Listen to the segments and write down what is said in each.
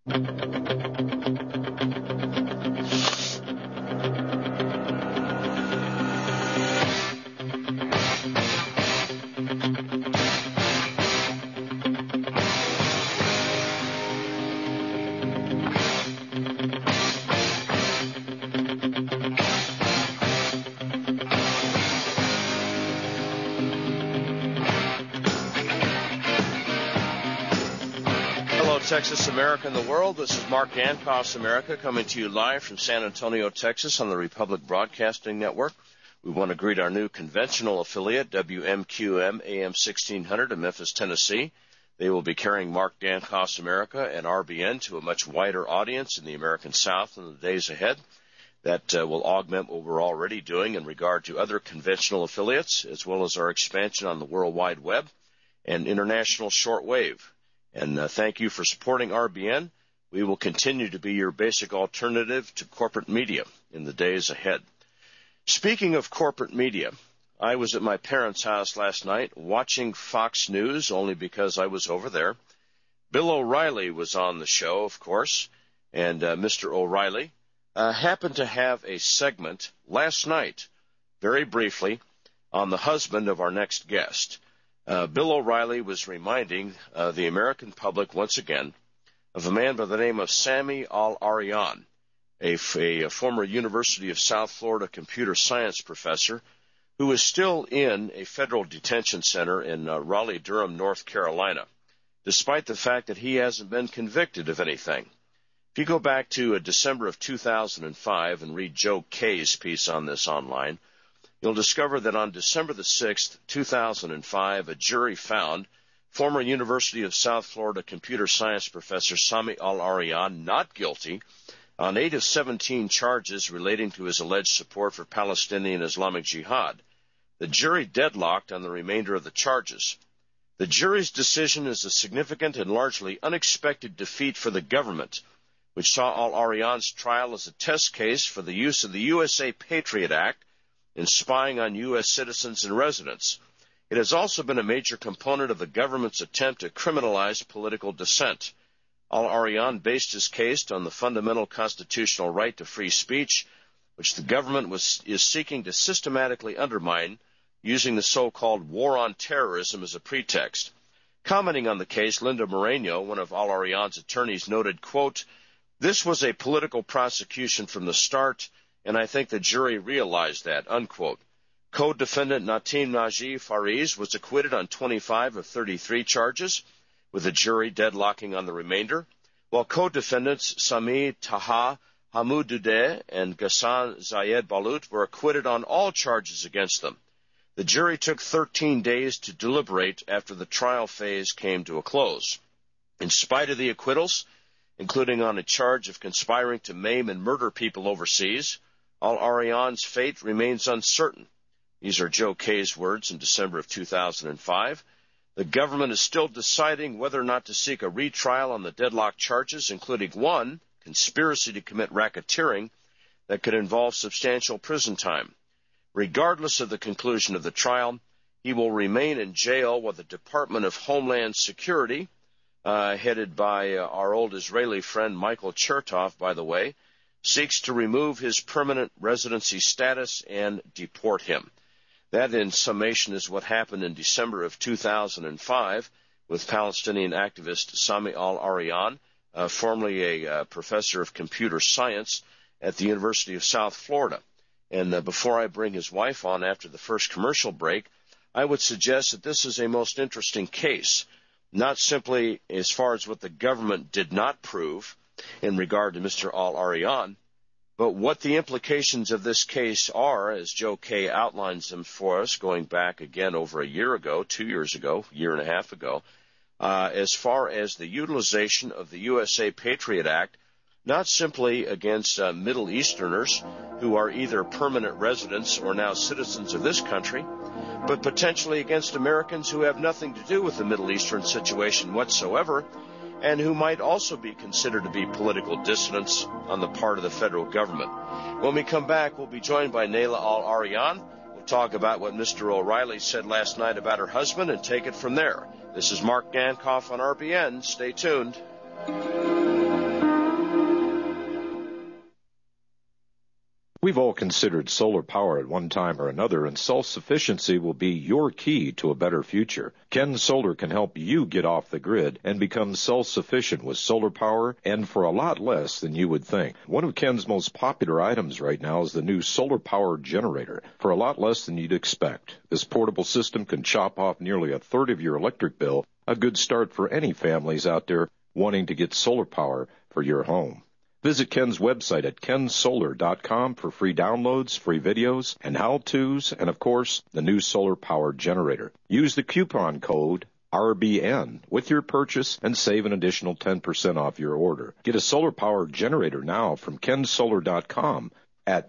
Texas, America, and the world. This is Mark Dankoff's America, coming to you live from San Antonio, Texas, on the Republic Broadcasting Network. We want to greet our new conventional affiliate, WMQM AM 1600 in Memphis, Tennessee. They will be carrying Mark Dankoff's America and RBN to a much wider audience in the American South in the days ahead. That will augment what we're already doing in regard to other conventional affiliates, as well as our expansion on the World Wide Web and international shortwave. And thank you for supporting RBN. We will continue to be your basic alternative to corporate media in the days ahead. Speaking of corporate media, I was at my parents' house last night watching Fox News only because I was over there. Bill O'Reilly was on the show, of course, and Mr. O'Reilly happened to have a segment last night, very briefly, on the husband of our next guest. Bill O'Reilly was reminding the American public once again of a man by the name of Sami Al-Arian, a former University of South Florida computer science professor who is still in a federal detention center in Raleigh-Durham, North Carolina, despite the fact that he hasn't been convicted of anything. If you go back to December of 2005 and read Joe Kay's piece on this online, you'll discover that on December the 6th, 2005, a jury found former University of South Florida computer science professor Sami Al-Arian not guilty on 8 of 17 charges relating to his alleged support for Palestinian Islamic Jihad. The jury deadlocked on the remainder of the charges. The jury's decision is a significant and largely unexpected defeat for the government, which saw Al-Arian's trial as a test case for the use of the USA Patriot Act in spying on U.S. citizens and residents. It has also been a major component of the government's attempt to criminalize political dissent. Al-Arian based his case on the fundamental constitutional right to free speech, which the government is seeking to systematically undermine using the so-called war on terrorism as a pretext. Commenting on the case, Linda Moreno, one of Al-Arian's attorneys, noted, quote, "This was a political prosecution from the start, and I think the jury realized that," unquote. Co-defendant Natim Najee Fariz was acquitted on 25 of 33 charges, with the jury deadlocking on the remainder, while co-defendants Sami Taha Hamoudoudet and Ghassan Zayed Balut were acquitted on all charges against them. The jury took 13 days to deliberate after the trial phase came to a close. In spite of the acquittals, including on a charge of conspiring to maim and murder people overseas, Al-Arian's fate remains uncertain. These are Joe Kay's words in December of 2005. The government is still deciding whether or not to seek a retrial on the deadlocked charges, including one, conspiracy to commit racketeering, that could involve substantial prison time. Regardless of the conclusion of the trial, he will remain in jail while the Department of Homeland Security, headed by our old Israeli friend Michael Chertoff, by the way, seeks to remove his permanent residency status and deport him. That, in summation, is what happened in December of 2005 with Palestinian activist Sami Al-Arian, formerly a professor of computer science at the University of South Florida. And before I bring his wife on after the first commercial break, I would suggest that this is a most interesting case, not simply as far as what the government did not prove in regard to Mr. Al-Arian, but what the implications of this case are, as Joe Kay outlines them for us, going back again over a year ago, 2 years ago, year and a half ago, as far as the utilization of the USA Patriot Act, not simply against Middle Easterners who are either permanent residents or now citizens of this country, but potentially against Americans who have nothing to do with the Middle Eastern situation whatsoever, and who might also be considered to be political dissidents on the part of the federal government. When we come back, we'll be joined by Nayla Al-Arian. We'll talk about what Mr. O'Reilly said last night about her husband and take it from there. This is Mark Dankoff on RBN. Stay tuned. We've all considered solar power at one time or another, and self-sufficiency will be your key to a better future. Ken Solar can help you get off the grid and become self-sufficient with solar power, and for a lot less than you would think. One of Ken's most popular items right now is the new solar power generator, for a lot less than you'd expect. This portable system can chop off nearly a third of your electric bill, a good start for any families out there wanting to get solar power for your home. Visit Ken's website at kensolar.com for free downloads, free videos, and how-tos, and, of course, the new solar power generator. Use the coupon code RBN with your purchase and save an additional 10% off your order. Get a solar power generator now from kensolar.com at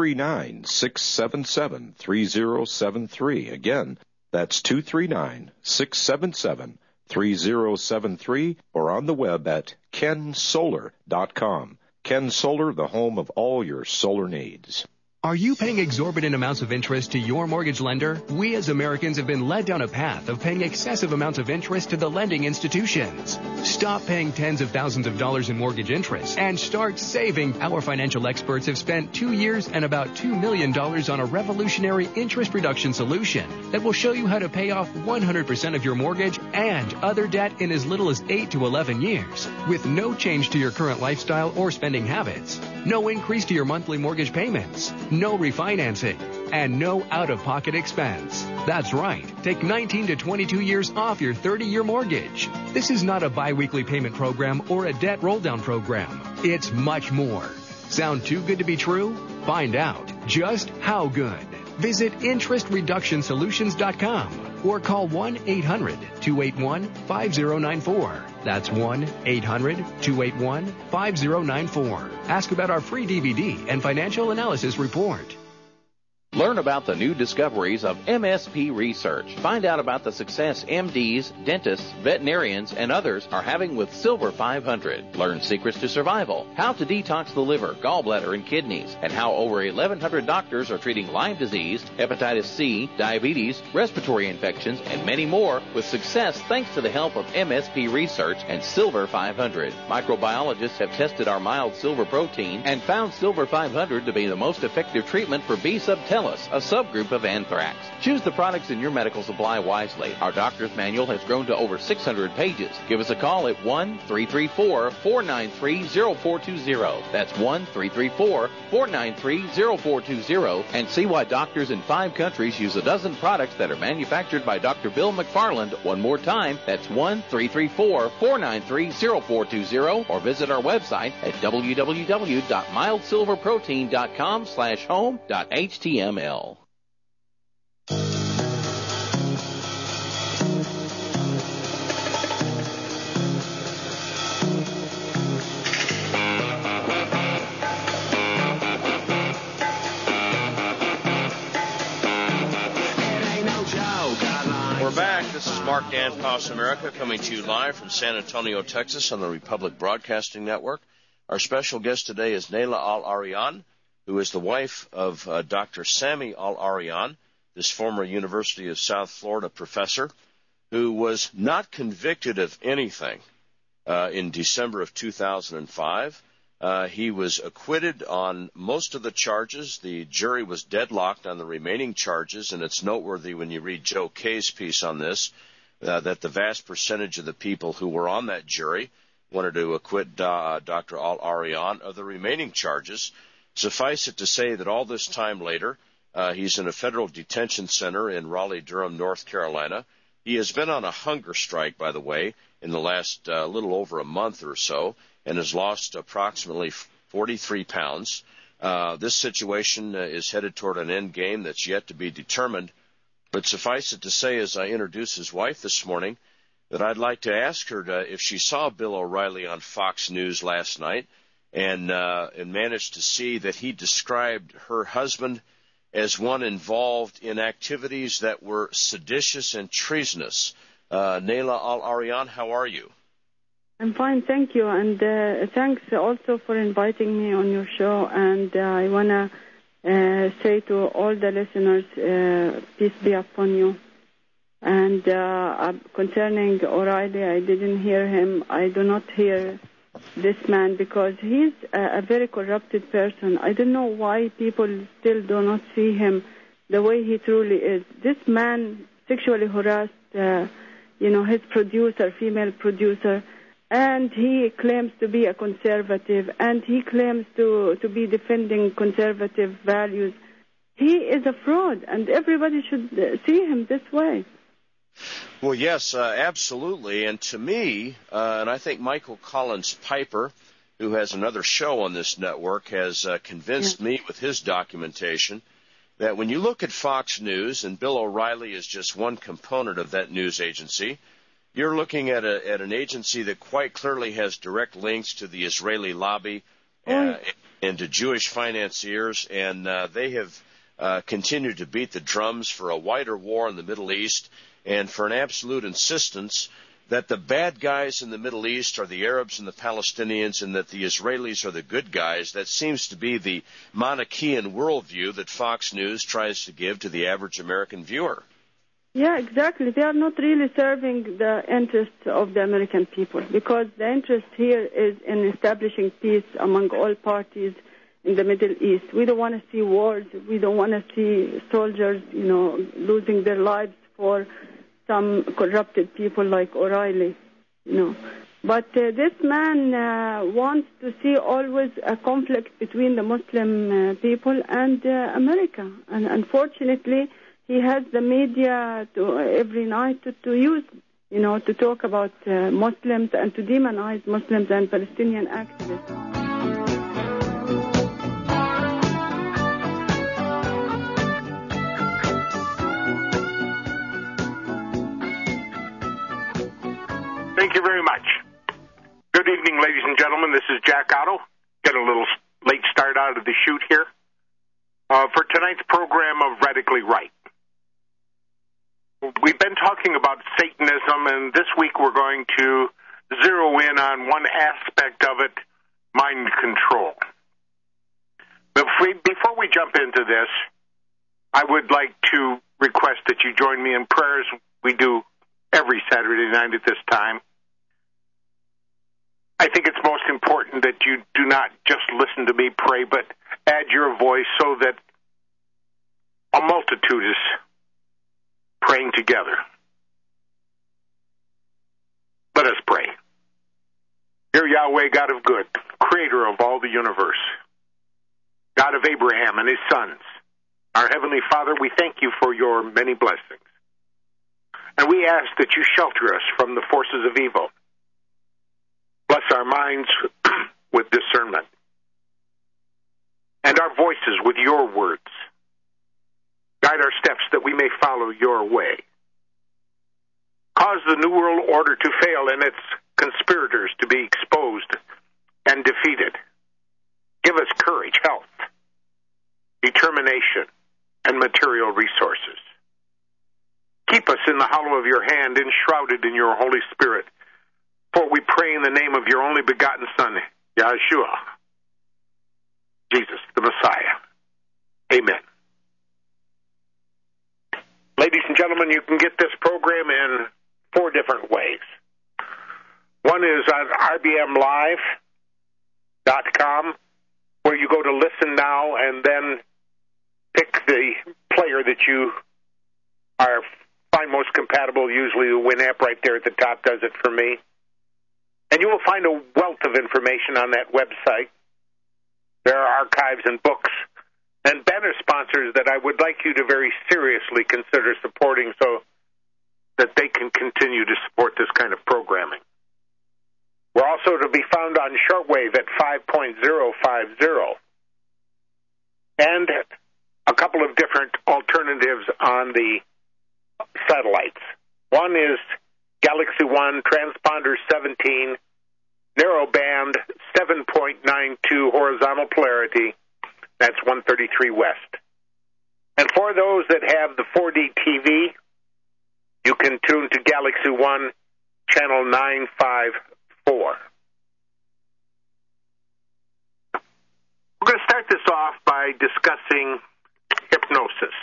239-677-3073. Again, that's 239-677-3073 or on the web at kensolar.com. Ken Solar, the home of all your solar needs. Are you paying exorbitant amounts of interest to your mortgage lender? We as Americans have been led down a path of paying excessive amounts of interest to the lending institutions. Stop paying tens of thousands of dollars in mortgage interest and start saving. Our financial experts have spent 2 years and about $2 million on a revolutionary interest reduction solution that will show you how to pay off 100% of your mortgage and other debt in as little as 8 to 11 years with no change to your current lifestyle or spending habits, no increase to your monthly mortgage payments, no refinancing, and no out-of-pocket expense. That's right. Take 19 to 22 years off your 30-year mortgage. This is not a bi-weekly payment program or a debt roll-down program. It's much more. Sound too good to be true? Find out just how good. Visit interestreductionsolutions.com or call 1-800-281-5094. That's 1-800-281-5094. Ask about our free DVD and financial analysis report. Learn about the new discoveries of MSP research. Find out about the success MDs, dentists, veterinarians, and others are having with Silver 500. Learn secrets to survival, how to detox the liver, gallbladder, and kidneys, and how over 1,100 doctors are treating Lyme disease, hepatitis C, diabetes, respiratory infections, and many more with success thanks to the help of MSP research and Silver 500. Microbiologists have tested our mild silver protein and found Silver 500 to be the most effective treatment for B. subtilis, a subgroup of anthrax. Choose the products in your medical supply wisely. Our doctor's manual has grown to over 600 pages. Give us a call at 1-334-493-0420. That's 1-334-493-0420 and see why doctors in 5 countries use a dozen products that are manufactured by Dr. Bill McFarland. One more time, that's 1-334-493-0420 or visit our website at www.mildsilverprotein.com/home.html. We're back. This is Mark Danfoss America coming to you live from San Antonio, Texas on the Republic Broadcasting Network. Our special guest today is Nayla Al-Arian, who is the wife of Dr. Sami Al-Arian, this former University of South Florida professor, who was not convicted of anything in December of 2005. He was acquitted on most of the charges. The jury was deadlocked on the remaining charges, and it's noteworthy when you read Joe Kay's piece on this, that the vast percentage of the people who were on that jury wanted to acquit Dr. Al-Arian of the remaining charges. Suffice it to say that all this time later, he's in a federal detention center in Raleigh-Durham, North Carolina. He has been on a hunger strike, by the way, in the last little over a month or so, and has lost approximately 43 pounds. This situation is headed toward an end game that's yet to be determined. But suffice it to say, as I introduce his wife this morning, that I'd like to ask her if she saw Bill O'Reilly on Fox News last night and managed to see that he described her husband as one involved in activities that were seditious and treasonous. Nayla Al-Arian, how are you? I'm fine, thank you, and thanks also for inviting me on your show. And I want to say to all the listeners, peace be upon you. And concerning O'Reilly, I didn't hear him. I do not hear this man because he's a very corrupted person. I don't know why people still do not see him the way he truly is. This man sexually harassed, his producer, female producer, and he claims to be a conservative, and he claims to be defending conservative values. He is a fraud, and everybody should see him this way. Well, yes, absolutely. And to me, and I think Michael Collins Piper, who has another show on this network, has convinced me with his documentation that when you look at Fox News, and Bill O'Reilly is just one component of that news agency, you're looking at an agency that quite clearly has direct links to the Israeli lobby and to Jewish financiers, and they have continued to beat the drums for a wider war in the Middle East and for an absolute insistence that the bad guys in the Middle East are the Arabs and the Palestinians and that the Israelis are the good guys. That seems to be the Manichaean worldview that Fox News tries to give to the average American viewer. Yeah, exactly. They are not really serving the interests of the American people because the interest here is in establishing peace among all parties in the Middle East. We don't want to see wars. We don't want to see soldiers, losing their lives for some corrupted people like O'Reilly, But this man wants to see always a conflict between the Muslim people and America. And unfortunately, he has the media every night to use, to talk about Muslims and to demonize Muslims and Palestinian activists. Thank you very much. Good evening, ladies and gentlemen. This is Jack Otto. Get a little late start out of the chute here for tonight's program of Radically Right. We've been talking about Satanism, and this week we're going to zero in on one aspect of it, mind control. Before we jump into this, I would like to request that you join me in prayers we do every Saturday night at this time. I think it's most important that you do not just listen to me pray, but add your voice so that a multitude is praying together. Let us pray. Dear Yahweh, God of good, creator of all the universe, God of Abraham and his sons, our Heavenly Father, we thank you for your many blessings. And we ask that you shelter us from the forces of evil. Bless our minds with discernment and our voices with your words. Guide our steps that we may follow your way. Cause the New World Order to fail and its conspirators to be exposed and defeated. Give us courage, health, determination, and material resources. Keep us in the hollow of your hand, enshrouded in your Holy Spirit. For we pray in the name of your only begotten Son, Yeshua, Jesus, the Messiah. Amen. Ladies and gentlemen, you can get this program in 4 different ways. One is on rbmlive.com, where you go to listen now and then pick the player that you find most compatible. Usually the WinApp right there at the top does it for me. And you will find a wealth of information on that website. There are archives and books and banner sponsors that I would like you to very seriously consider supporting so that they can continue to support this kind of programming. We're also to be found on shortwave at 5.050 and a couple of different alternatives on the satellites. One is Galaxy One transponder 17, narrowband 7.92 horizontal polarity. That's 133 west. And for those that have the 4D TV, you can tune to Galaxy One channel 954. We're going to start this off by discussing hypnosis.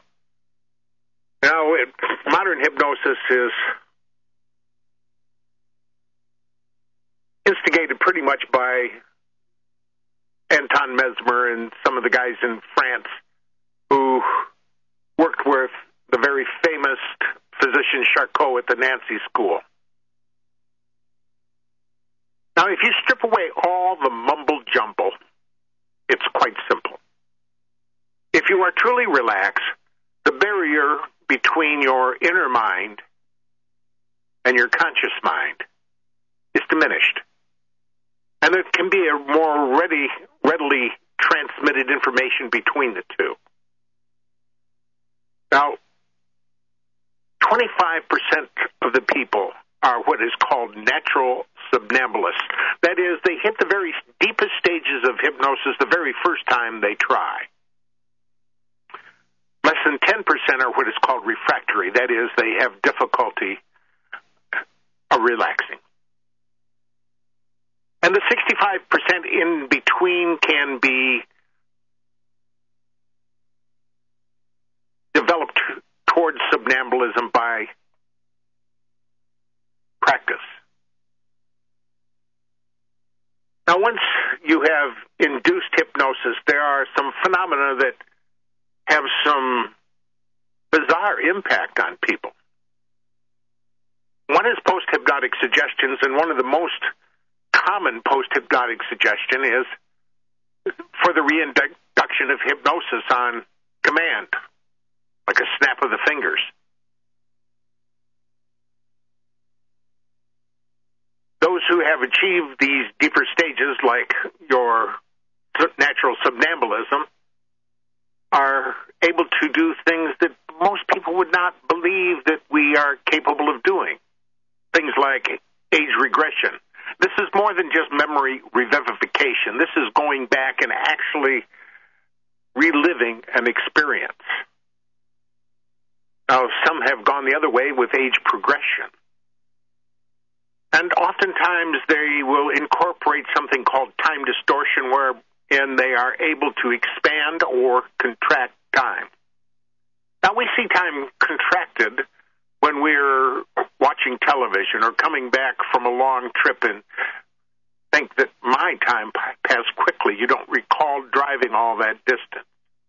Now, modern hypnosis is instigated replicated pretty much by Anton Mesmer and some of the guys in France who worked with the very famous physician Charcot at the Nancy School. Now, if you strip away all the mumble-jumble, it's quite simple. If you are truly relaxed, the barrier between your inner mind and your conscious mind is diminished. And there can be a more readily transmitted information between the two. Now, 25% of the people are what is called natural somnambulists. That is, they hit the very deepest stages of hypnosis the very first time they try. Less than 10% are what is called refractory. That is, they have difficulty relaxing. And the 65% in between can be developed towards somnambulism by practice. Now, once you have induced hypnosis, there are some phenomena that have some bizarre impact on people. One is post-hypnotic suggestions, and one of the most common post-hypnotic suggestion is for the reintroduction of hypnosis on command, like a snap of the fingers. Those who have achieved these deeper stages, like your natural somnambulism, are able to do things that most people would not believe that we are capable of doing. Things like age regression. This is more than just memory revivification. This is going back and actually reliving an experience. Now, some have gone the other way with age progression. And oftentimes they will incorporate something called time distortion, wherein they are able to expand or contract time. Now, we see time contracted when we're watching television or coming back from a long trip and think that my time passed quickly. You don't recall driving all that distance.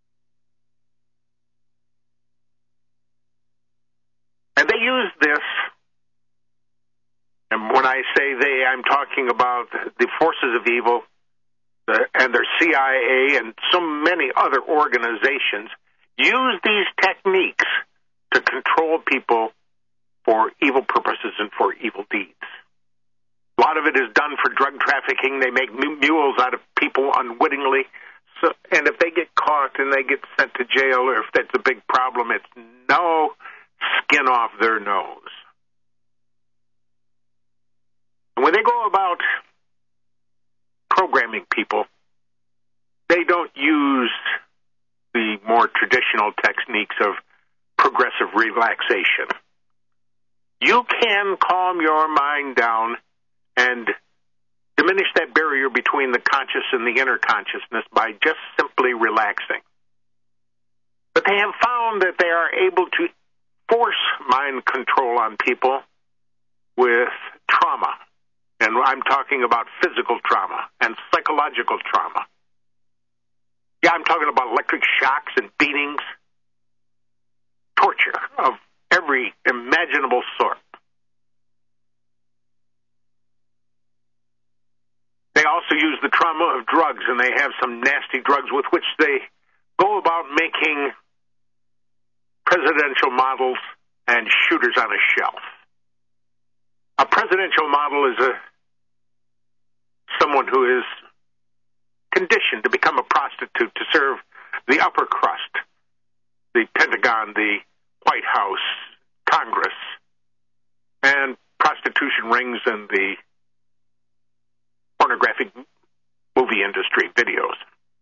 And they use this, and when I say they, I'm talking about the forces of evil and their CIA and so many other organizations use these techniques to control people for evil purposes and for evil deeds. A lot of it is done for drug trafficking. They make mules out of people unwittingly. And if they get caught and they get sent to jail, or if that's a big problem, it's no skin off their nose. When they go about programming people, they don't use the more traditional techniques of progressive relaxation. You can calm your mind down and diminish that barrier between the conscious and the inner consciousness by just simply relaxing. But they have found that they are able to force mind control on people with trauma. And I'm talking about physical trauma and psychological trauma. Yeah, I'm talking about electric shocks and beatings, torture of every imaginable sort. They also use the trauma of drugs, and they have some nasty drugs with which they go about making presidential models and shooters on a shelf. A presidential model is someone who is conditioned to become a prostitute to serve the upper crust, the Pentagon, the White House, Congress, and prostitution rings and the pornographic movie industry videos.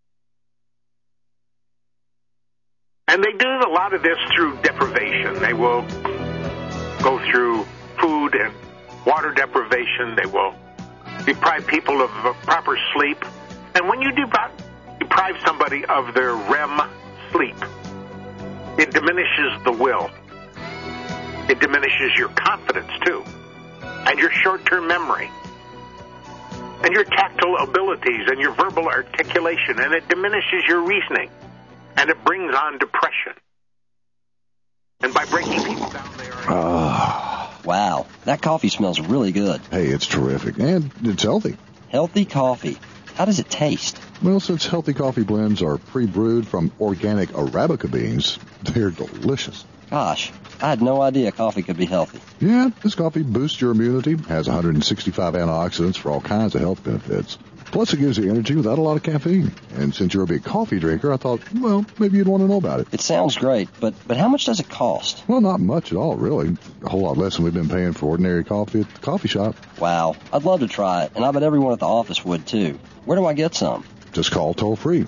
And they do a lot of this through deprivation. They will go through food and water deprivation. They will deprive people of proper sleep. And when you deprive somebody of their REM sleep, it diminishes the will. It diminishes your confidence, too, and your short-term memory. And and your tactile abilities and your verbal articulation, and it diminishes your reasoning, and it brings on depression. And by breaking people down, they are... Wow, that coffee smells really good. Hey, it's terrific, and it's healthy. Healthy coffee. How does it taste? Well, since healthy coffee blends are pre-brewed from organic Arabica beans, they're delicious. Gosh, I had no idea coffee could be healthy. Yeah, this coffee boosts your immunity, has 165 antioxidants for all kinds of health benefits. Plus, it gives you energy without a lot of caffeine. And since you're a big coffee drinker, I thought, well, maybe you'd want to know about it. It sounds great, but how much does it cost? Well, not much at all, really. A whole lot less than we've been paying for ordinary coffee at the coffee shop. Wow, I'd love to try it, and I bet everyone at the office would, too. Where do I get some? Just call toll-free,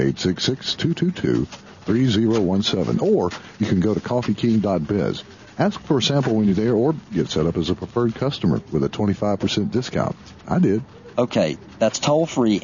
866-222-3017, or you can go to coffeeking.biz. Ask for a sample when you're there, or get set up as a preferred customer with a 25% discount. I did. Okay, that's toll-free,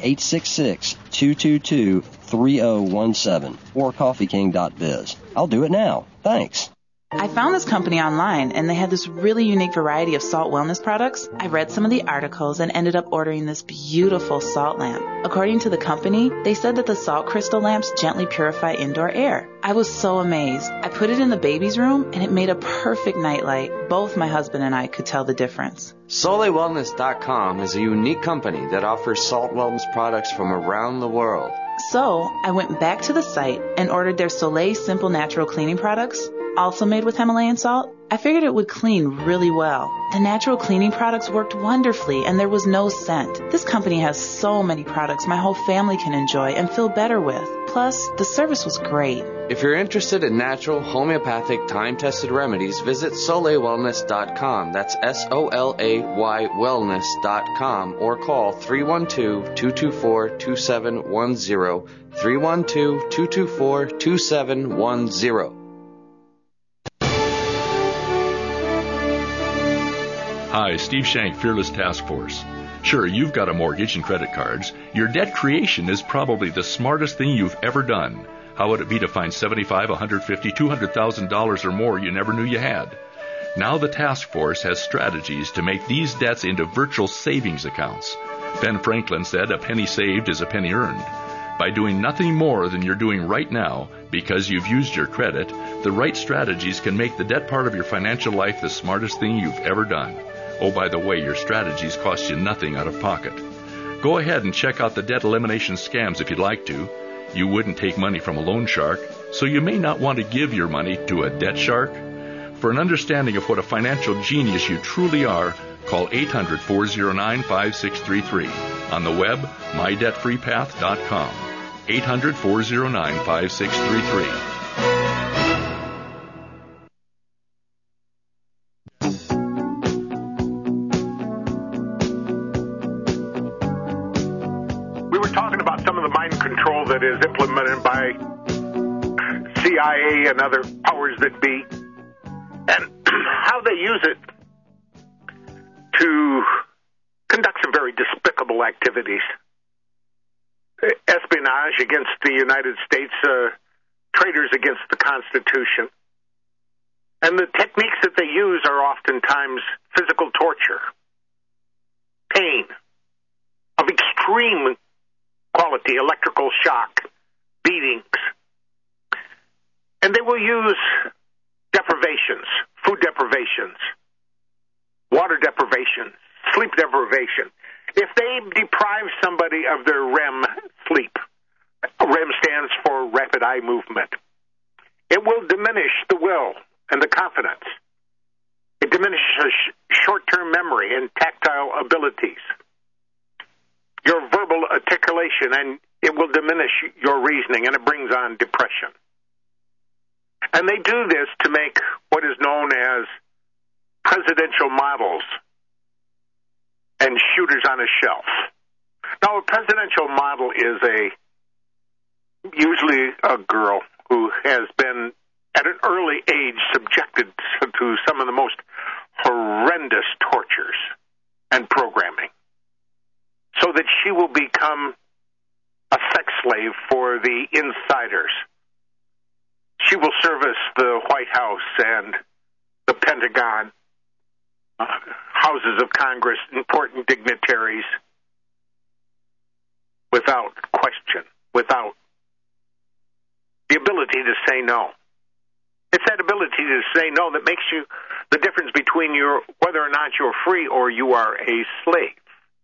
866-222-3017, or coffeeking.biz. I'll do it now. Thanks. I found this company online, and they had this really unique variety of salt wellness products. I read some of the articles and ended up ordering this beautiful salt lamp. According to the company, they said that the salt crystal lamps gently purify indoor air. I was so amazed. I put it in the baby's room, and it made a perfect nightlight. Both my husband and I could tell the difference. SoleilWellness.com is a unique company that offers salt wellness products from around the world. So I went back to the site and ordered their Soleil Simple Natural Cleaning products, also made with Himalayan salt. I figured it would clean really well. The natural cleaning products worked wonderfully, and there was no scent. This company has so many products my whole family can enjoy and feel better with. Plus, the service was great. If you're interested in natural, homeopathic, time-tested remedies, visit SoleilWellness.com. That's SOLAY wellness.com, or call 312-224-2710, 312-224-2710. Hi, Steve Shank, Fearless Task Force. Sure, you've got a mortgage and credit cards. Your debt creation is probably the smartest thing you've ever done. How would it be to find $75,000, $150,000, $200,000 or more you never knew you had? Now the task force has strategies to make these debts into virtual savings accounts. Ben Franklin said, "A penny saved is a penny earned." By doing nothing more than you're doing right now, because you've used your credit, the right strategies can make the debt part of your financial life the smartest thing you've ever done. Oh, by the way, your strategies cost you nothing out of pocket. Go ahead and check out the debt elimination scams if you'd like to. You wouldn't take money from a loan shark, so you may not want to give your money to a debt shark. For an understanding of what a financial genius you truly are, call 800-409-5633. On the web, mydebtfreepath.com. 800-409-5633. That is implemented by CIA and other powers that be, and how they use it to conduct some very despicable activities. Espionage against the United States, traitors against the Constitution. And the techniques that they use are oftentimes physical torture, pain of extreme quality, electrical shock, beatings. And they will use deprivations, food deprivations, water deprivation, sleep deprivation. If they deprive somebody of their REM sleep, REM stands for rapid eye movement, it will diminish the will and the confidence. It diminishes short-term memory and tactile abilities, your verbal articulation, and it will diminish your reasoning, and it brings on depression. And they do this to make what is known as presidential models and shooters on a shelf. Now, a presidential model is usually a girl who has been at an early age subjected to some of the most horrendous tortures and programming, so that she will become a sex slave for the insiders. She will service the White House and the Pentagon, houses of Congress, important dignitaries, without question, without the ability to say no. It's that ability to say no that makes you the difference between whether or not you're free or you are a slave.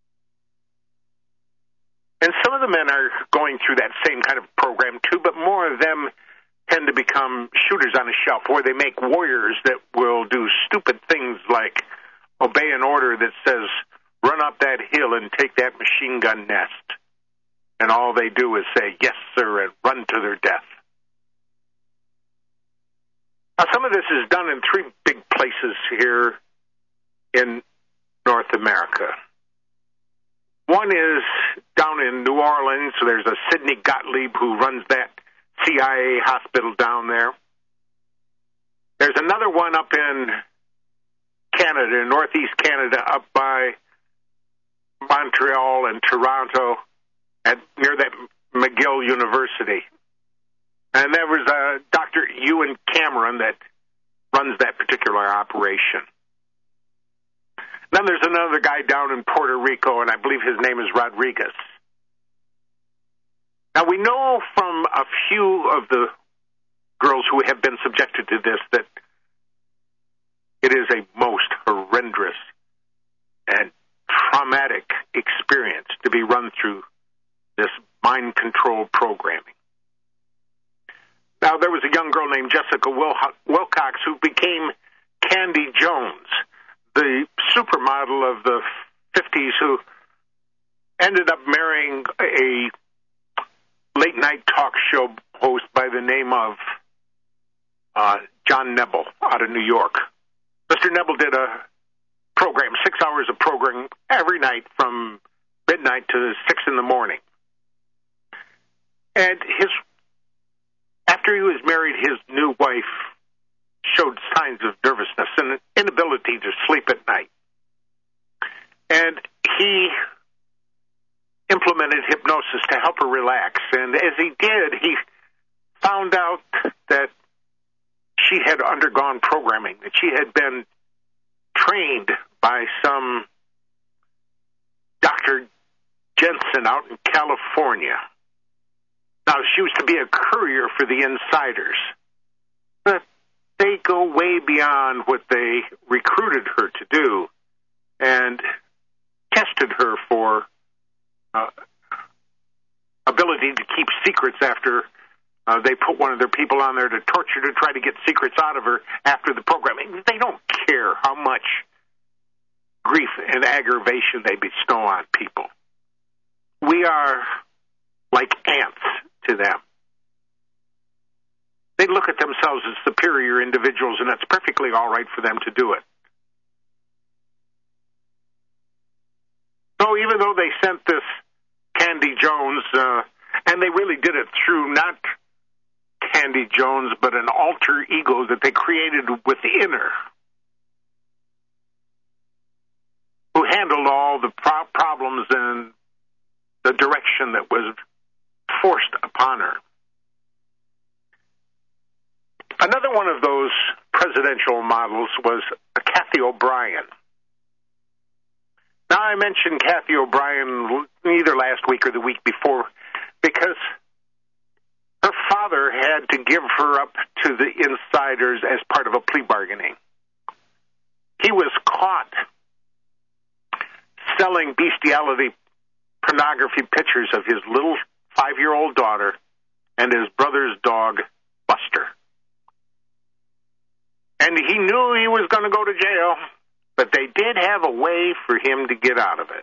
And some of the men are going through that same kind of program too, but more of them tend to become shooters on a shelf, where they make warriors that will do stupid things like obey an order that says, run up that hill and take that machine gun nest. And all they do is say, yes, sir, and run to their death. Now, some of this is done in three big places here in North America. One is down in New Orleans. So there's a Sidney Gottlieb who runs that CIA hospital down there. There's another one up in Canada, in northeast Canada, up by Montreal and Toronto, near that McGill University. And there was Dr. Ewan Cameron that runs that particular operation. Then there's another guy down in Puerto Rico, and I believe his name is Rodriguez. Now, we know from a few of the girls who have been subjected to this that it is a most horrendous and traumatic experience to be run through this mind-controlled programming. Now, there was a young girl named Jessica Wilcox who became Candy Jones, the supermodel of the 50s who ended up marrying a late-night talk show host by the name of John Nebel out of New York. Mr. Nebel did a program, 6 hours of program every night from midnight to 6 in the morning. And after he was married, his new wife showed signs of nervousness and an inability to sleep at night. And he implemented hypnosis to help her relax. And as he did, he found out that she had undergone programming, that she had been trained by some Dr. Jensen out in California. Now, she was to be a courier for the insiders. But they go way beyond what they recruited her to do and tested her for ability to keep secrets after they put one of their people on there to torture to try to get secrets out of her after the programming. They don't care how much grief and aggravation they bestow on people. We are like ants to them. They look at themselves as superior individuals, and it's perfectly all right for them to do it. So even though they sent this Candy Jones, and they really did it through not Candy Jones, but an alter ego that they created within her, who handled all the problems and the direction that was forced upon her. Another one of those presidential models was Kathy O'Brien. Now, I mentioned Kathy O'Brien either last week or the week before because her father had to give her up to the insiders as part of a plea bargaining. He was caught selling bestiality pornography pictures of his little 5-year-old daughter and his brother's dog, Buster. And he knew he was going to go to jail, but they did have a way for him to get out of it.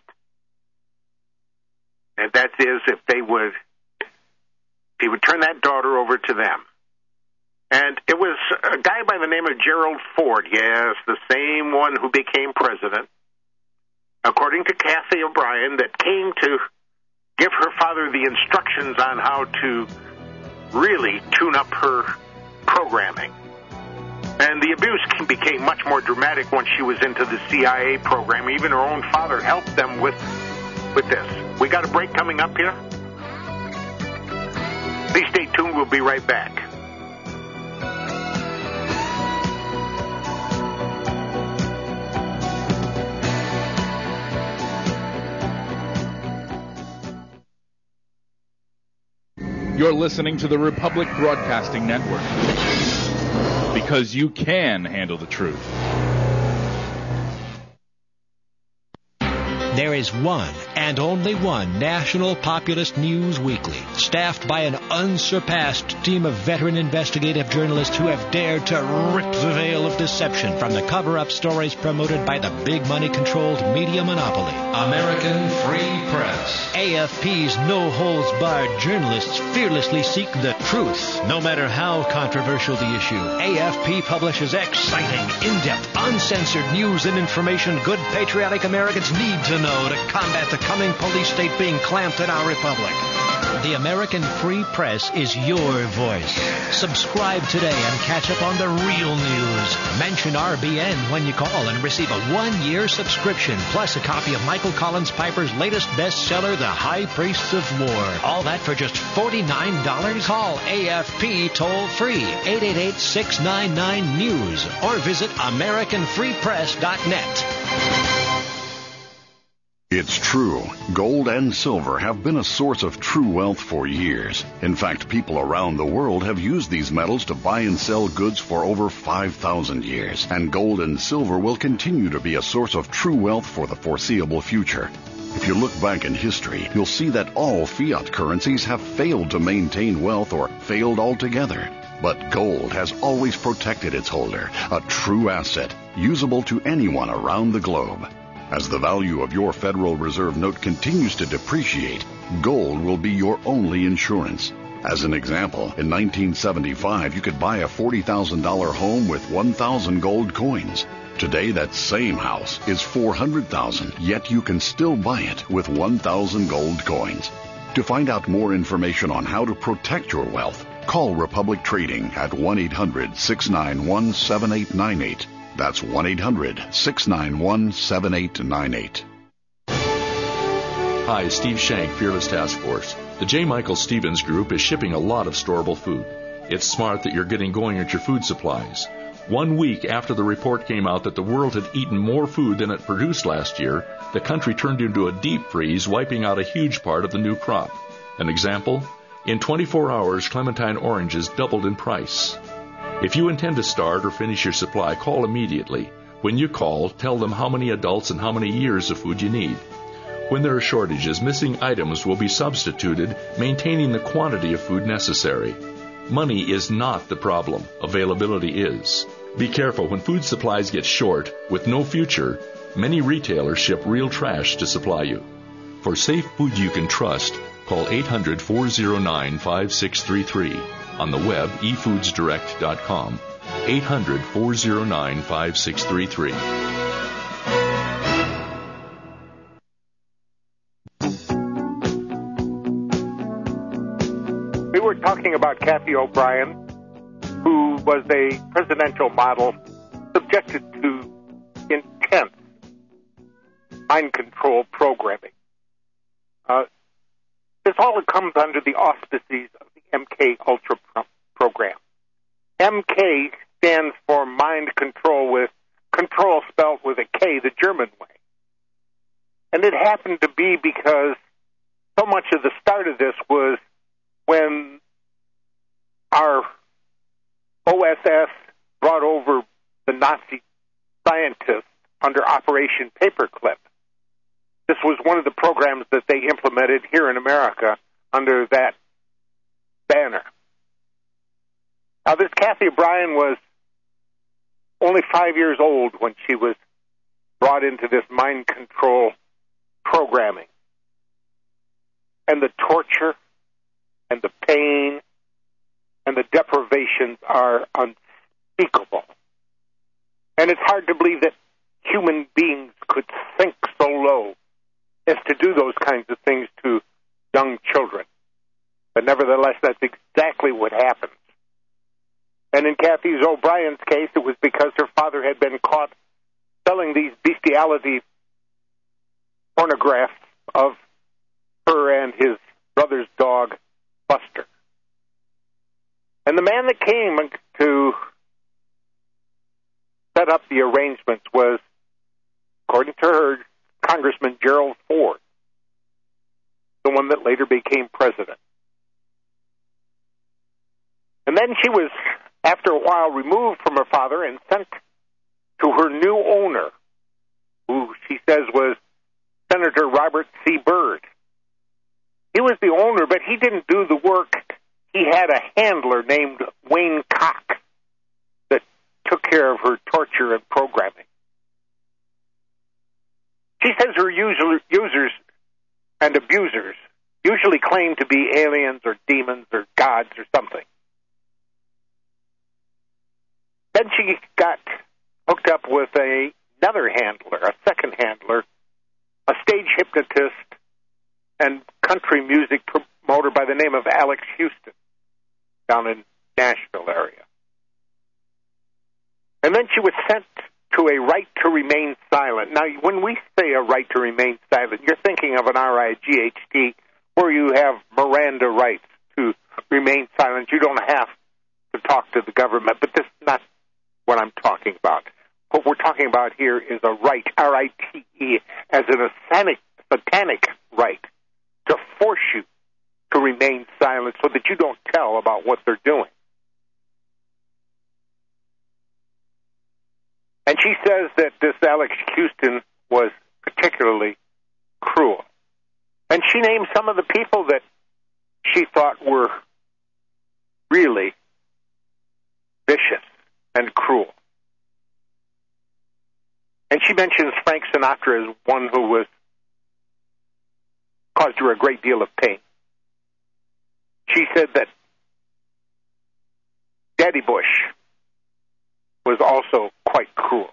And that is if he would turn that daughter over to them. And it was a guy by the name of Gerald Ford, yes, the same one who became president, according to Kathy O'Brien, that came to give her father the instructions on how to really tune up her programming. And the abuse became much more dramatic once she was into the CIA program. Even her own father helped them with this. We got a break coming up here. Please stay tuned. We'll be right back. You're listening to the Republic Broadcasting Network. Because you can handle the truth. There is one and only one National Populist News Weekly, staffed by an unsurpassed team of veteran investigative journalists who have dared to rip the veil of deception from the cover-up stories promoted by the big money-controlled media monopoly. American Free Press. AFP's no-holds-barred journalists fearlessly seek the truth, no matter how controversial the issue. AFP publishes exciting, in-depth, uncensored news and information good patriotic Americans need to know to combat the coming police state being clamped in our republic. The American Free Press is your voice. Subscribe today and catch up on the real news. Mention RBN when you call and receive a 1-year subscription, plus a copy of Michael Collins Piper's latest bestseller, The High Priests of War. All that for just $49? Call AFP toll-free, 888-699-NEWS, or visit AmericanFreePress.net. It's true. Gold and silver have been a source of true wealth for years. In fact, people around the world have used these metals to buy and sell goods for over 5,000 years. And gold and silver will continue to be a source of true wealth for the foreseeable future. If you look back in history, you'll see that all fiat currencies have failed to maintain wealth or failed altogether. But gold has always protected its holder, a true asset, usable to anyone around the globe. As the value of your Federal Reserve note continues to depreciate, gold will be your only insurance. As an example, in 1975, you could buy a $40,000 home with 1,000 gold coins. Today, that same house is $400,000, yet you can still buy it with 1,000 gold coins. To find out more information on how to protect your wealth, call Republic Trading at 1-800-691-7898. That's 1-800-691-7898. Hi, Steve Shank, Fearless Task Force. The J. Michael Stevens Group is shipping a lot of storable food. It's smart that you're getting going at your food supplies. 1 week after the report came out that the world had eaten more food than it produced last year, the country turned into a deep freeze, wiping out a huge part of the new crop. An example? In 24 hours, clementine oranges doubled in price. If you intend to start or finish your supply, call immediately. When you call, tell them how many adults and how many years of food you need. When there are shortages, missing items will be substituted, maintaining the quantity of food necessary. Money is not the problem. Availability is. Be careful when food supplies get short, with no future. Many retailers ship real trash to supply you. For safe food you can trust, call 800-409-5633. On the web, efoodsdirect.com, 800-409-5633. We were talking about Kathy O'Brien, who was a presidential model subjected to intense mind control programming. This all comes under the auspices of the MK Ultra program. MK stands for mind control, with control spelled with a K, the German way. And it happened to be because so much of the start of this was when our OSS brought over the Nazi scientists under Operation Paperclip. This was one of the programs that they implemented here in America under that banner. Now, this Kathy O'Brien was only 5 years old when she was brought into this mind control programming. And the torture and the pain and the deprivations are unspeakable. And it's hard to believe that human beings could sink so low as to do those kinds of things to young children. But nevertheless, that's exactly what happened. And in Kathy O'Brien's case, it was because her father had been caught selling these bestiality photographs of her and his brother's dog, Buster. And the man that came to set up the arrangements was, according to her, Congressman Gerald Ford, the one that later became president. And then she was, after a while, removed from her father and sent to her new owner, who she says was Senator Robert C. Byrd. He was the owner, but he didn't do the work. He had a handler named Wayne Cox that took care of her torture and programming. She says her users and abusers usually claim to be aliens or demons or gods or something. Then she got hooked up with another handler, a second handler, a stage hypnotist and country music promoter by the name of Alex Houston down in Nashville area. And then she was sent to a right to remain silent. Now, when we say a right to remain silent, you're thinking of an RIGHT where you have Miranda rights to remain silent. You don't have to talk to the government, but this is not what I'm talking about. What we're talking about here is a right, R-I-T-E, as in a satanic right to force you to remain silent so that you don't tell about what they're doing. And she says that this Alex Houston was particularly cruel. And she named some of the people that she thought were really vicious and cruel. And she mentions Frank Sinatra as one who was caused her a great deal of pain. She said that Daddy Bush was also quite cruel.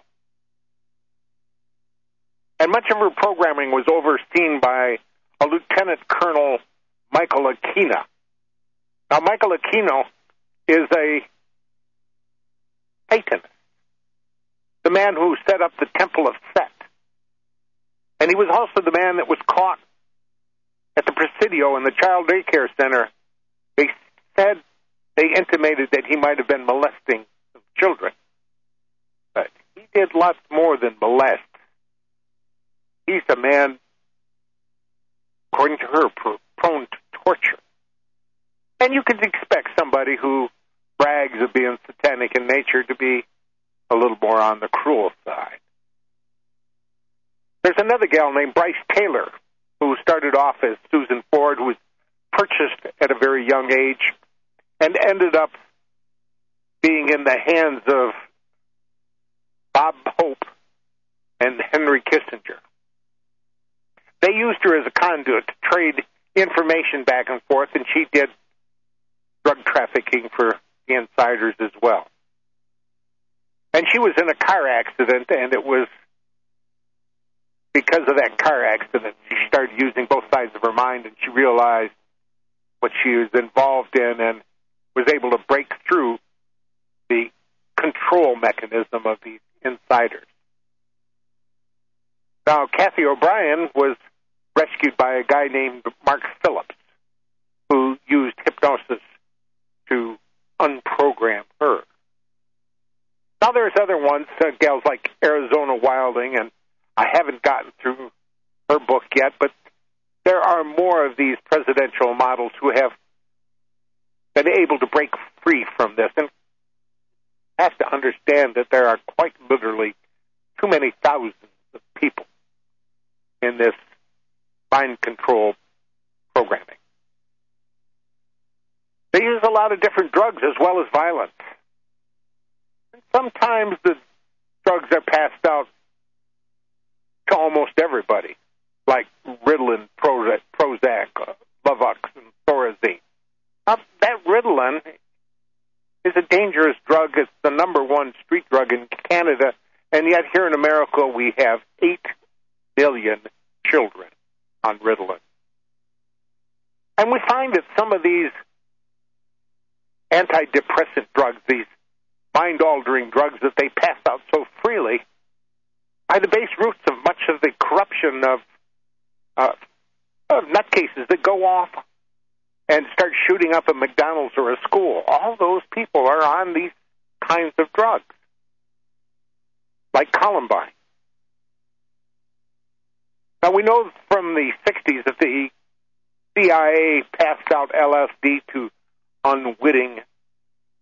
And much of her programming was overseen by a Lieutenant Colonel Michael Aquino. Now, Michael Aquino is a Satanist, the man who set up the Temple of Set. And he was also the man that was caught at the Presidio in the child daycare center. They said, they intimated that he might have been molesting some children. But he did lots more than molest. He's a man, according to her, prone to torture. And you could expect somebody who brags of being satanic in nature to be a little more on the cruel side. There's another gal named Bryce Taylor who started off as Susan Ford, who was purchased at a very young age and ended up being in the hands of Bob Hope and Henry Kissinger. They used her as a conduit to trade information back and forth, and she did drug trafficking for the insiders as well. And she was in a car accident, and it was because of that car accident she started using both sides of her mind, and she realized what she was involved in and was able to break through the control mechanism of these insiders. Now, Kathy O'Brien was rescued by a guy named Mark Phillips, who used hypnosis to unprogram her. Now there's other ones, gals like Arizona Wilding, and I haven't gotten through her book yet, but there are more of these presidential models who have been able to break free from this, and have to understand that there are quite literally too many thousands of people in this mind control programming. They use a lot of different drugs as well as violence. And sometimes the drugs are passed out to almost everybody, like Ritalin, Prozac, Luvox, and Thorazine. That Ritalin is a dangerous drug. It's the number one street drug in Canada, and yet here in America we have 8 million children on Ritalin. And we find that some of these antidepressant drugs, these mind-altering drugs that they pass out so freely, are the base roots of much of the corruption of nutcases that go off and start shooting up a McDonald's or a school. All those people are on these kinds of drugs, like Columbine. Now, we know from the 60s that the CIA passed out LSD to unwitting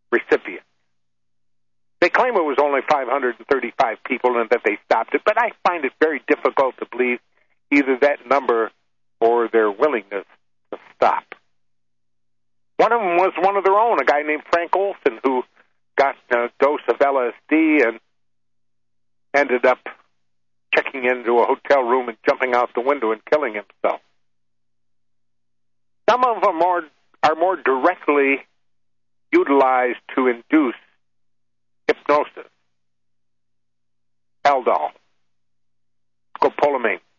recipients. They claim it was only 535 people and that they stopped it, but I find it very difficult to believe either that number or their willingness to stop. One of them was one of their own, a guy named Frank Olson, who got a dose of LSD and ended up checking into a hotel room and jumping out the window and killing himself. Some of them are more directly utilized to induce hypnosis. Haldol, scopolamine,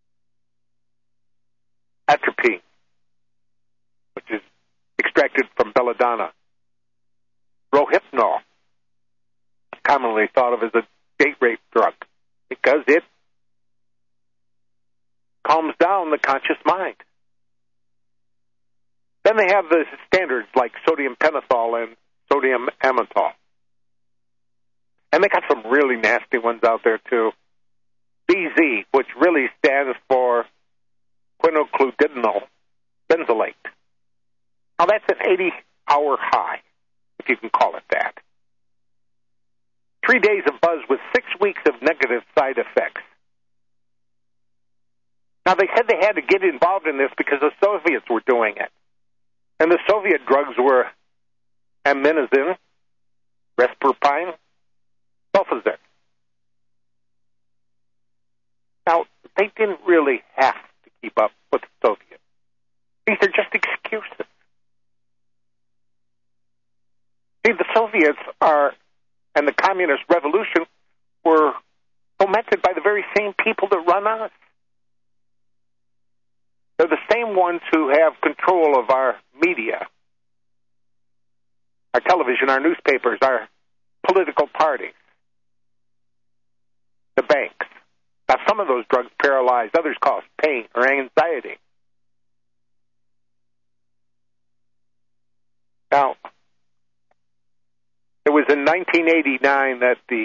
atropine, which is extracted from belladonna, Rohypnol, commonly thought of as a date rape drug, because it calms down the conscious mind. Then they have the standards like sodium pentothal and sodium amytal. And they got some really nasty ones out there, too. BZ, which really stands for quinocludinol benzolate. Now, that's an 80-hour high, if you can call it that. 3 days of buzz with 6 weeks of negative side effects. Now, they said they had to get involved in this because the Soviets were doing it. And the Soviet drugs were amminazin, Respirpine, sulfazine. Now, they didn't really have to keep up with the Soviets. These are just excuses. See, the Soviets and the communist revolution were fomented by the very same people that run us. They're the same ones who have control of our media, our television, our newspapers, our political parties, the banks. Now, some of those drugs paralyze, others cause pain or anxiety. Now, it was in 1989 that the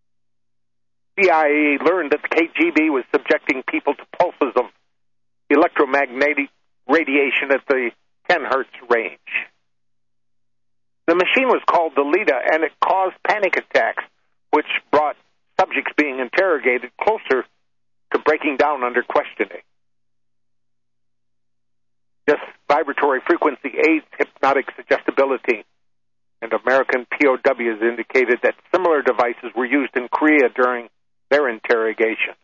CIA learned that the KGB was subjecting people to pulses of electromagnetic radiation at the 10 hertz range. The machine was called the Leda, and it caused panic attacks, which brought subjects being interrogated closer to breaking down under questioning. This vibratory frequency aids hypnotic suggestibility, and American POWs indicated that similar devices were used in Korea during their interrogation.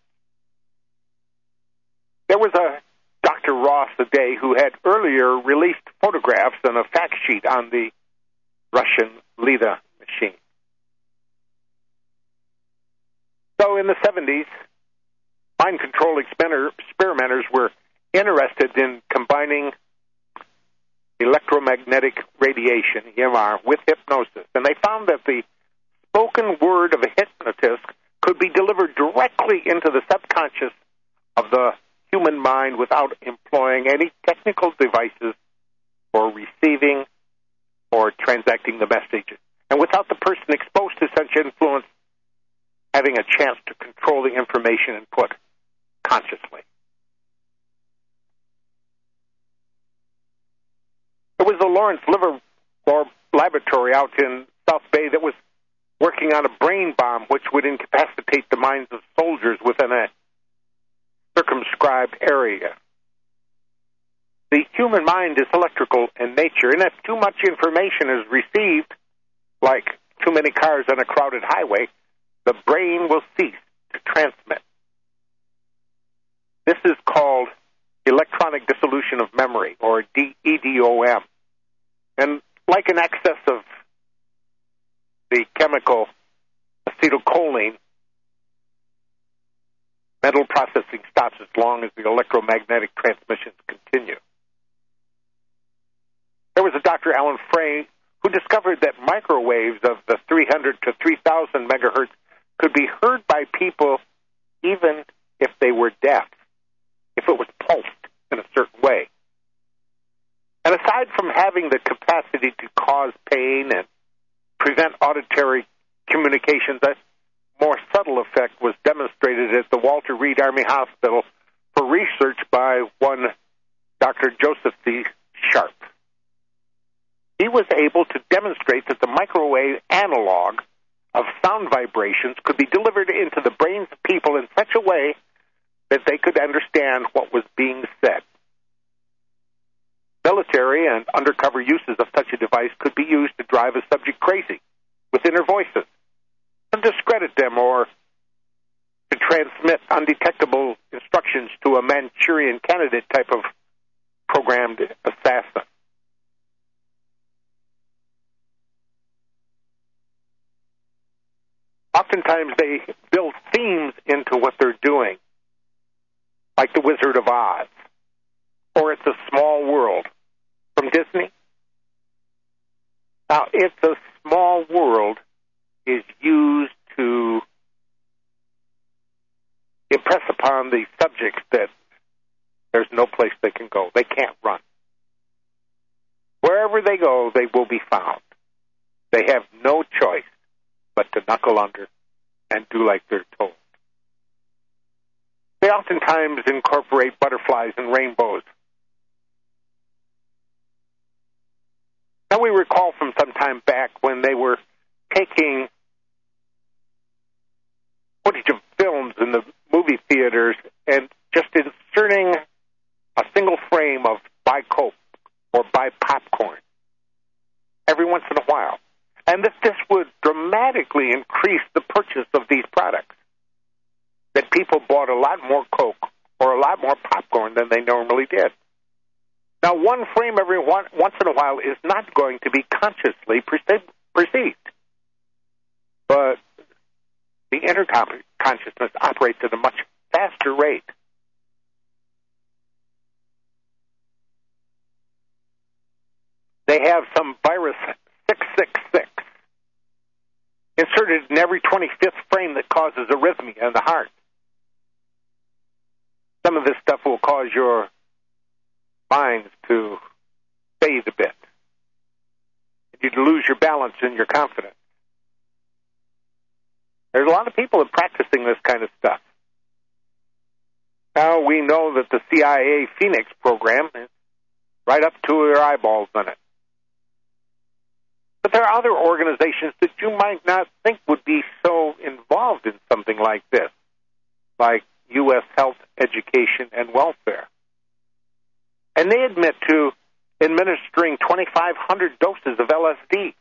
There was a Dr. Ross today who had earlier released photographs and a fact sheet on the Russian Leda machine. So in the 70s, mind control experimenters were interested in combining electromagnetic radiation, EMR, with hypnosis. And they found that the spoken word of a hypnotist could be delivered directly into the subconscious of the human mind without employing any technical devices for receiving or transacting the message, and without the person exposed to such influence having a chance to control the information input consciously. It was the Lawrence Livermore Laboratory out in South Bay that was working on a brain bomb which would incapacitate the minds of soldiers within a circumscribed area. The human mind is electrical in nature, and if too much information is received, like too many cars on a crowded highway, the brain will cease to transmit. This is called electronic dissolution of memory, or EDOM. And like an excess of the chemical acetylcholine, mental processing stops as long as the electromagnetic transmissions continue. There was a Dr. Alan Frey who discovered that microwaves of the 300 to 3,000 megahertz could be heard by people even if they were deaf, if it was pulsed in a certain way. And aside from having the capacity to cause pain and prevent auditory communications, a more subtle effect was demonstrated at the Walter Reed Army Hospital for research by one Dr. Joseph C. Sharp. he was able to demonstrate that the microwave analog of sound vibrations could be delivered into the brains of people in such a way that they could understand what was being said. Military and undercover uses of such a device could be used to drive a subject crazy with inner voices, to discredit them, or to transmit undetectable instructions to a Manchurian candidate type of programmed assassin. Oftentimes they build themes into what they're doing, like The Wizard of Oz, or It's a Small World from Disney. Now, It's a Small World is used to impress upon the subjects that there's no place they can go. They can't run. Wherever they go, they will be found. They have no choice but to knuckle under and do like they're told. They oftentimes incorporate butterflies and rainbows. Now, we recall from some time back when they were taking footage of films in the movie theaters and just inserting a single frame of buy Coke or buy popcorn every once in a while. And this would dramatically increase the purchase of these products. That people bought a lot more Coke or a lot more popcorn than they normally did. Now, one frame every once in a while is not going to be consciously perceived. But the inner consciousness operates at a much faster rate. They have some virus 666 inserted in every 25th frame that causes arrhythmia in the heart. Some of this stuff will cause your minds to fade a bit. You'd lose your balance and your confidence. There's a lot of people practicing this kind of stuff. Now, we know that the CIA Phoenix program is right up to their eyeballs on it. But there are other organizations that you might not think would be so involved in something like this, like U.S. Health, Education, and Welfare. And they admit to administering 2,500 doses of LSD.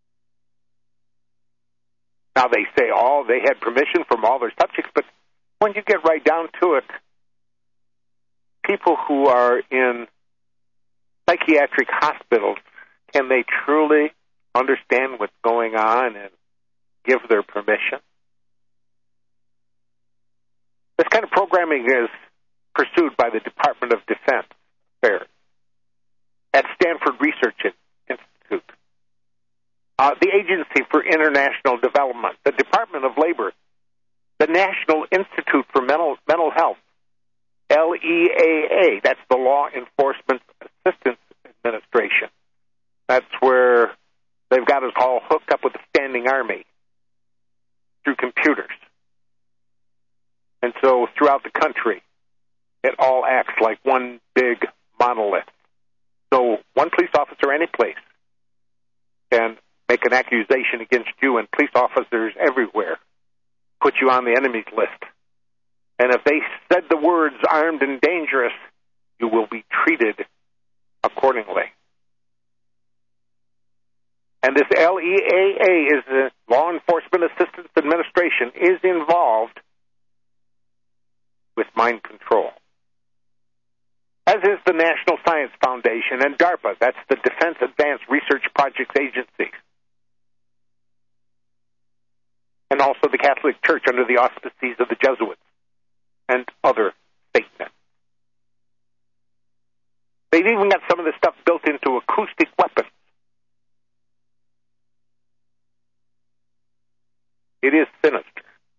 Now, they say, they had permission from all their subjects, but when you get right down to it, people who are in psychiatric hospitals, can they truly understand what's going on and give their permission? This kind of programming is pursued by the Department of Defense Affairs at Stanford Research Institute, the Agency for International Development, the Department of Labor, the National Institute for Mental Health, LEAA, that's the Law Enforcement Assistance Administration. That's where they've got us all hooked up with the standing army through computers. And so throughout the country, it all acts like one big monolith. So one police officer any place can make an accusation against you, and police officers everywhere put you on the enemy's list. And if they said the words armed and dangerous, you will be treated accordingly. And this LEAA, is the Law Enforcement Assistance Administration, is involved with mind control. As is the National Science Foundation and DARPA, that's the Defense Advanced Research Projects Agency. And also the Catholic Church under the auspices of the Jesuits and other Satanists. They've even got some of this stuff built into acoustic weapons. It is sinister.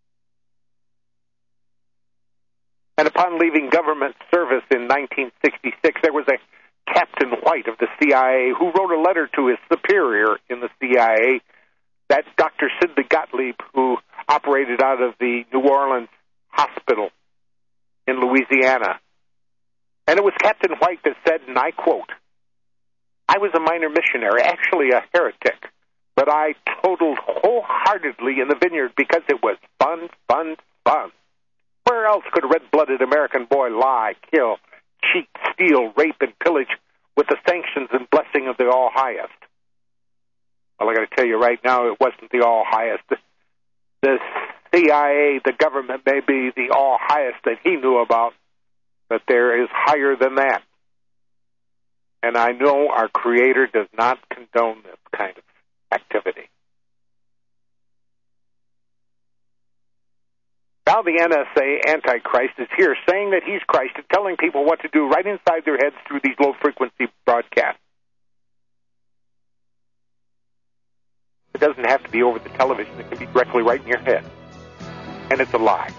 And upon leaving government service in 1966, there was a Captain White of the CIA who wrote a letter to his superior in the CIA, that's Dr. Sidney Gottlieb, who operated out of the New Orleans hospital in Louisiana. And it was Captain White that said, and I quote, I was a minor missionary, actually a heretic, but I totaled wholeheartedly in the vineyard because it was fun, fun, fun. Where else could a red-blooded American boy lie, kill, cheat, steal, rape, and pillage with the sanctions and blessing of the All-Highest? Well, I got to tell you right now, it wasn't the All-Highest. The CIA, the government, may be the All-Highest that he knew about, but there is higher than that. And I know our Creator does not condone this kind of activity. Now the NSA Antichrist is here saying that he's Christ and telling people what to do right inside their heads through these low-frequency broadcasts. It doesn't have to be over the television. It can be directly right in your head. And it's a lie.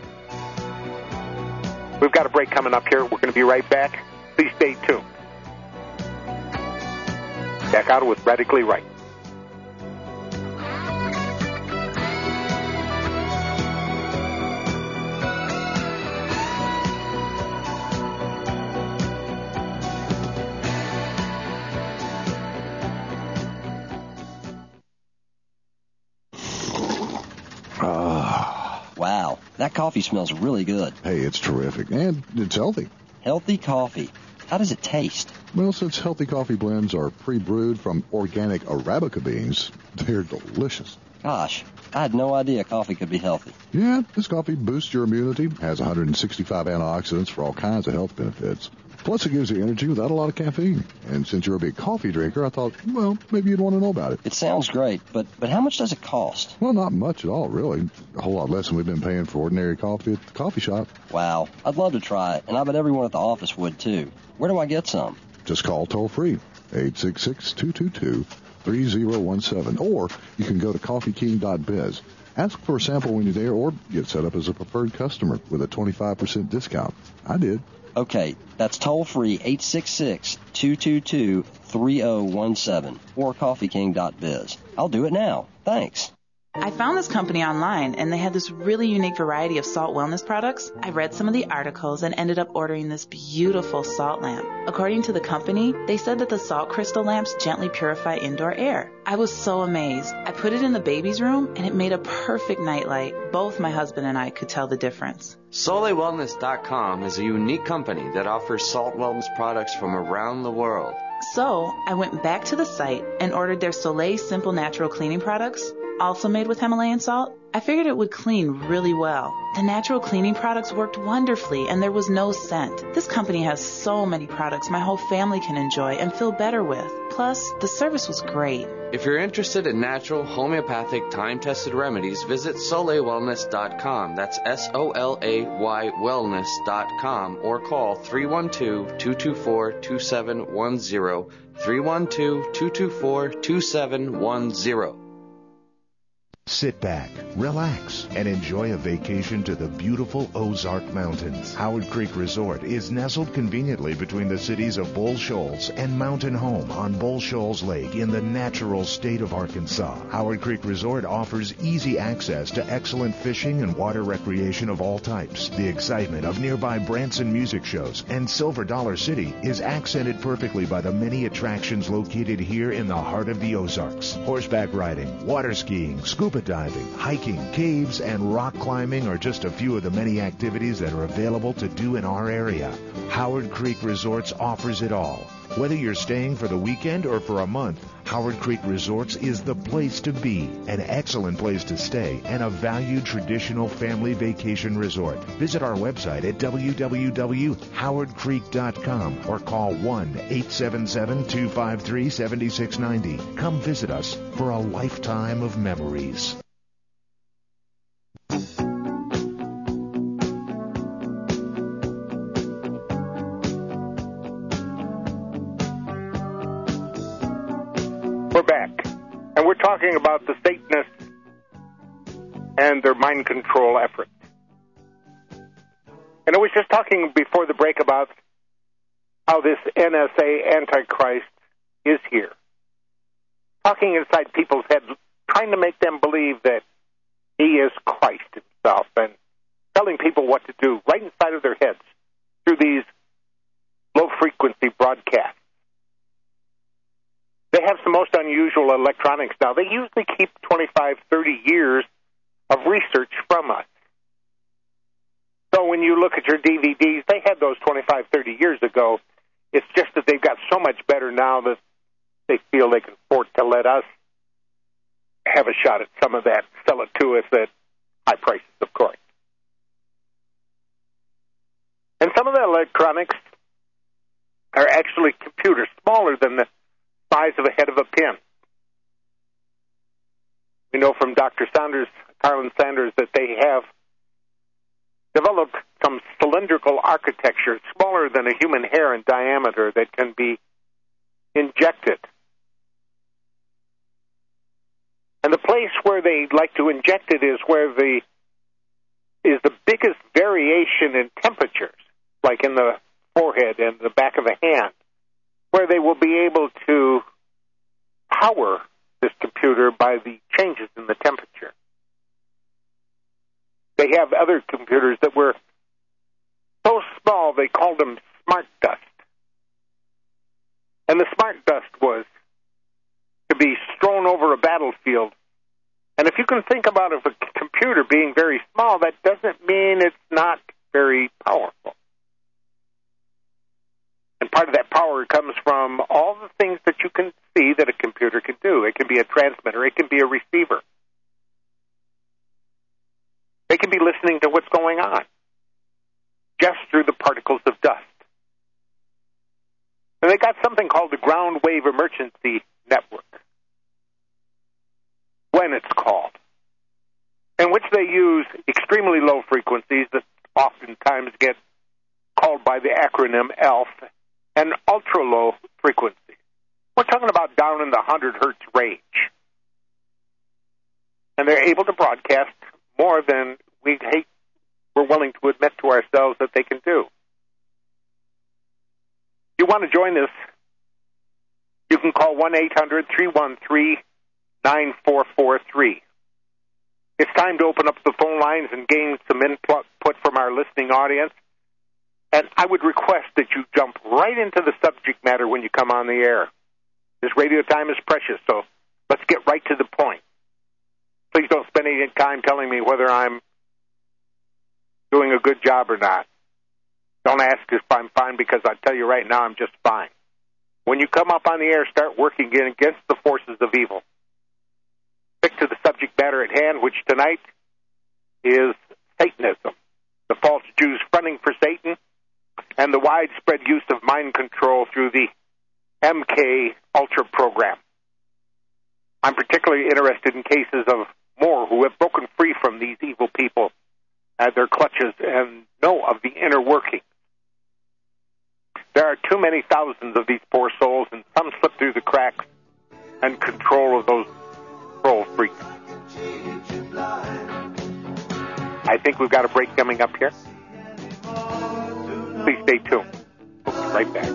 We've got a break coming up here. We're going to be right back. Please stay tuned. Back out with Radically Right. Wow, that coffee smells really good. Hey, it's terrific, and it's healthy. Healthy coffee. How does it taste? Well, since healthy coffee blends are pre-brewed from organic Arabica beans, they're delicious. Gosh, I had no idea coffee could be healthy. Yeah, this coffee boosts your immunity, has 165 antioxidants for all kinds of health benefits. Plus, it gives you energy without a lot of caffeine. And since you're a big coffee drinker, I thought, well, maybe you'd want to know about it. It sounds great, but how much does it cost? Well, not much at all, really. A whole lot less than we've been paying for ordinary coffee at the coffee shop. Wow, I'd love to try it, and I bet everyone at the office would, too. Where do I get some? Just call toll-free, 866-222-3017, or you can go to coffeeking.biz. Ask for a sample when you're there, or get set up as a preferred customer with a 25% discount. I did. Okay, that's toll-free, 866-222-3017, or coffeeking.biz. I'll do it now. Thanks. I found this company online, and they had this really unique variety of salt wellness products. I read some of the articles and ended up ordering this beautiful salt lamp. According to the company, they said that the salt crystal lamps gently purify indoor air. I was so amazed. I put it in the baby's room, and it made a perfect nightlight. Both my husband and I could tell the difference. SoleilWellness.com is a unique company that offers salt wellness products from around the world. So I went back to the site and ordered their Soleil Simple Natural Cleaning products, also made with Himalayan salt. I figured it would clean really well. The natural cleaning products worked wonderfully, and there was no scent. This company has so many products my whole family can enjoy and feel better with. Plus, the service was great. If you're interested in natural, homeopathic, time-tested remedies, visit SoleilWellness.com. That's SOLAY wellness.com, or call 312-224-2710, 312-224-2710. Sit back, relax, and enjoy a vacation to the beautiful Ozark Mountains. Howard Creek Resort is nestled conveniently between the cities of Bull Shoals and Mountain Home on Bull Shoals Lake in the natural state of Arkansas. Howard Creek Resort offers easy access to excellent fishing and water recreation of all types. The excitement of nearby Branson music shows and Silver Dollar City is accented perfectly by the many attractions located here in the heart of the Ozarks. Horseback riding, water skiing, scuba diving, hiking, caves, and rock climbing are just a few of the many activities that are available to do in our area. Howard Creek Resorts offers it all. Whether you're staying for the weekend or for a month, Howard Creek Resorts is the place to be, an excellent place to stay, and a valued traditional family vacation resort. Visit our website at www.howardcreek.com or call 1-877-253-7690. Come visit us for a lifetime of memories. We're back, and we're talking about the Satanists and their mind control efforts. And I was just talking before the break about how this NSA Antichrist is here, talking inside people's heads, trying to make them believe that he is Christ himself, and telling people what to do right inside of their heads through these low-frequency broadcasts. have some most unusual electronics now. They usually keep 25, 30 years of research from us. So when you look at your DVDs, they had those 25, 30 years ago. It's just that they've got so much better now that they feel they can afford to let us have a shot at some of that, sell it to us at high prices, of course. And some of the electronics are actually computers smaller than the size of a head of a pin. We know from Dr. Sanders, Carlin Sanders, that they have developed some cylindrical architecture smaller than a human hair in diameter that can be injected. And the place where they like to inject it is where the biggest variation in temperatures, like in the forehead and the back of the hand, where they will be able to power this computer by the changes in the temperature. They have other computers that were so small they called them smart dust. And the smart dust was to be strewn over a battlefield. And if you can think about a computer being very small, that doesn't mean it's not very powerful. And part of that power comes from all the things that you can see that a computer can do. It can be a transmitter. It can be a receiver. They can be listening to what's going on just through the particles of dust. And they got something called the Ground Wave Emergency Network, when it's called, in which they use extremely low frequencies that oftentimes get called by the acronym ELF, and ultra-low frequencies. We're talking about down in the 100 hertz range. And they're able to broadcast more than we're willing to admit to ourselves that they can do. If you want to join us, you can call 1-800-313-9443. It's time to open up the phone lines and gain some input from our listening audience. And I would request that you jump right into the subject matter when you come on the air. This radio time is precious, so let's get right to the point. Please don't spend any time telling me whether I'm doing a good job or not. Don't ask if I'm fine, because I'll tell you right now I'm just fine. When you come up on the air, start working against the forces of evil. Stick to the subject matter at hand, which tonight is Satanism, the false Jews fronting for Satan, and the widespread use of mind control through the MK Ultra program. I'm particularly interested in cases of more who have broken free from these evil people at their clutches and know of the inner workings. There are too many thousands of these poor souls, and some slip through the cracks and control of those control freaks. I think we've got a break coming up here. Please stay tuned. We'll be right back.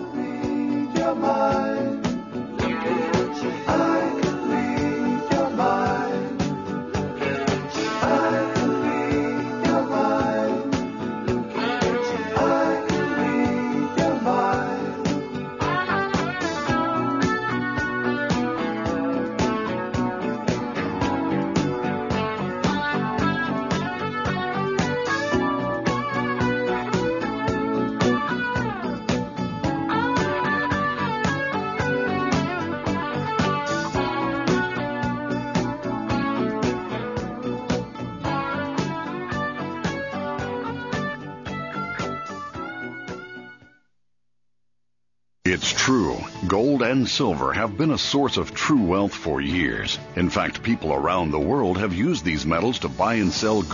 It's true. Gold and silver have been a source of true wealth for years. In fact, people around the world have used these metals to buy and sell goods